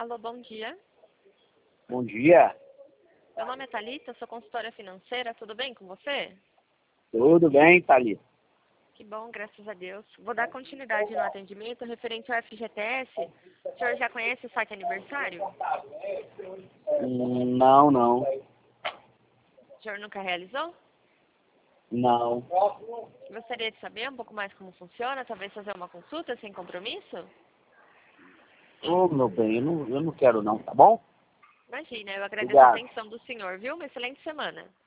Alô, bom dia. Bom dia. Meu nome é Thalita, sou consultora financeira. Tudo bem com você? Tudo bem, Thalita? Que bom, graças a Deus. Vou dar continuidade no atendimento referente ao FGTS. O senhor já conhece o saque aniversário? Não. O senhor nunca realizou? Não. Gostaria de saber um pouco mais como funciona, talvez fazer uma consulta sem compromisso? Ô, meu bem, eu não quero não, tá bom? Imagina, eu agradeço a Obrigado. atenção do senhor, viu? Uma excelente semana.